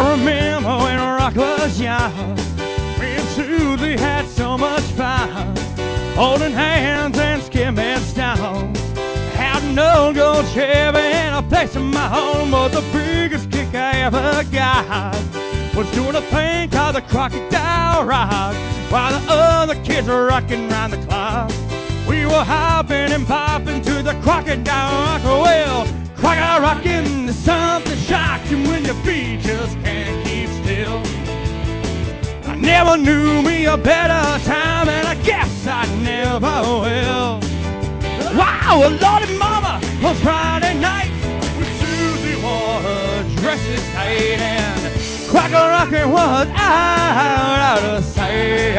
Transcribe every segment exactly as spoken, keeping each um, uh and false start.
I remember when rock was young, me and Susie had so much fun, holding hands and skimming stones. Had an old gold Chevy and a place of my own, but the biggest kick I ever got was doing a thing called the Crocodile Rock, while the other kids were rocking round the clock. We were hopping and popping to the Crocodile Rock. Well, Crocodile rocking is something shocking when your feet just can't keep still. I never knew me a better time, and I guess I never will. Wow, Lordy Mama, on Friday nights when Susie wore her dresses tight and Crocodile rocking was out of sight.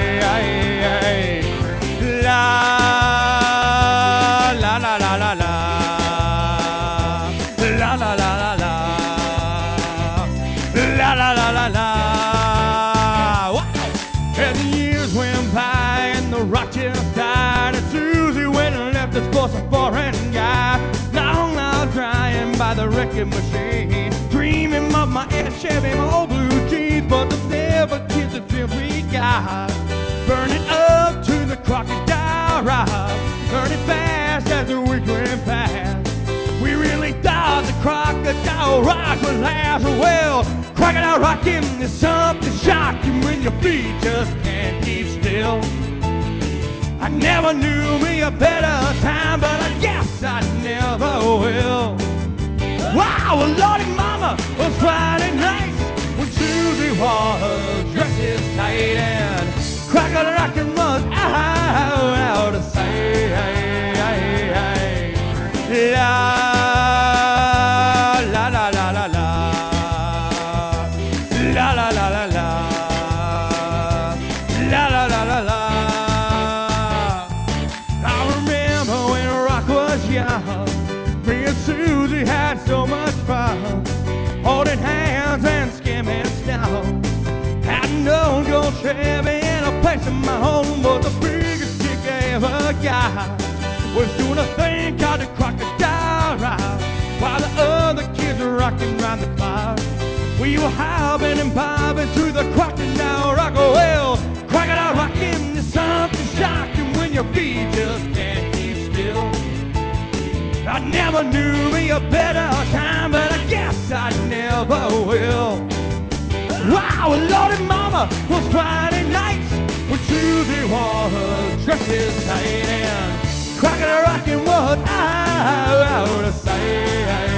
La la la la la la la la la la la la la la la la. As the years went by and the rock just died, and Susie went and left us for some foreign guy. Long out crying by the wrecking machine, dreaming of my Aunt Chevy, my old blue jeans, but the never kids the film we got. Burning up to the Crocodile Rock, burning fast as the week went past. We really thought the Crocodile Rock would last. Well, Crocodile rocking is something shocking when your feet just can't keep still. I never knew me a better time, but I guess I never will. Wow, Lordy Mama, on Friday nights when Susie wore her dresses tight and Crocodile rocking was out, out of sight. La la la la la la la la la la la la la la la la. I remember when rock was young, me and Susie had so much fun, holding hands and skimming snow. Had an old gold Chevy and a place of my own, but the biggest kick I ever got was doing a thing called the Crocodile Rock, while the other kids were rocking round the clock. We were hopping and bobbing to the Crocodile Rock. Oh, well, Crocodile rocking is something shocking when your feet just can't keep still. I never knew me a better time, but I guess I never will. Wow, Lordy Mama, was Friday nights when Susie wore her dresses tight and Crocodile rocking was out, out of sight.